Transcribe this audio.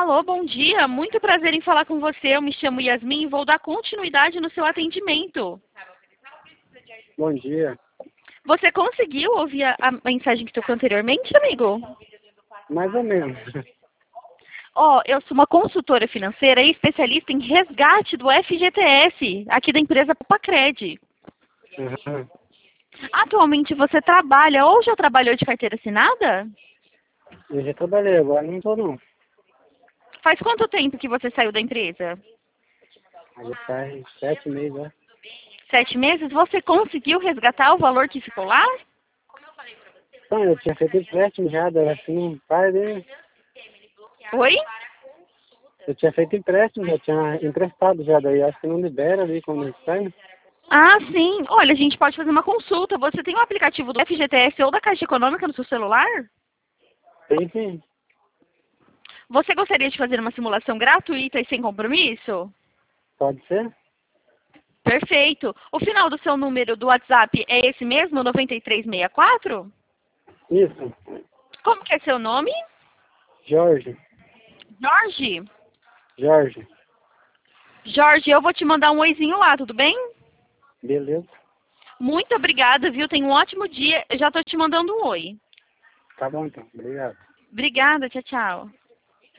Alô, bom dia. Muito prazer em falar com você. Eu me chamo Yasmin e vou dar continuidade no seu atendimento. Bom dia. Você conseguiu ouvir a mensagem que tocou anteriormente, amigo? Mais ou menos. Eu sou uma consultora financeira e especialista em resgate do FGTS, aqui da empresa Papacred. Uhum. Atualmente você trabalha ou já trabalhou de carteira assinada? Eu já trabalhei, agora não tô não. Faz quanto tempo que você saiu da empresa? Aí faz 7 meses, né? 7 meses? Você conseguiu resgatar o valor que ficou lá? Então, eu tinha feito empréstimo já, assim, não faz, né? Oi? Eu tinha feito empréstimo, já tinha emprestado já, daí acho que não libera ali quando ele sai, né? Ah, sim. Olha, a gente pode fazer uma consulta. Você tem um aplicativo do FGTS ou da Caixa Econômica no seu celular? Tem sim. Você gostaria de fazer uma simulação gratuita e sem compromisso? Pode ser? Perfeito. O final do seu número do WhatsApp é esse mesmo, 9364? Isso. Como que é seu nome? Jorge. Jorge? Jorge. Jorge, eu vou te mandar um oizinho lá, tudo bem? Beleza. Muito obrigada, viu? Tenha um ótimo dia. Eu já estou te mandando um oi. Tá bom então. Obrigado. Obrigada, tchau, tchau.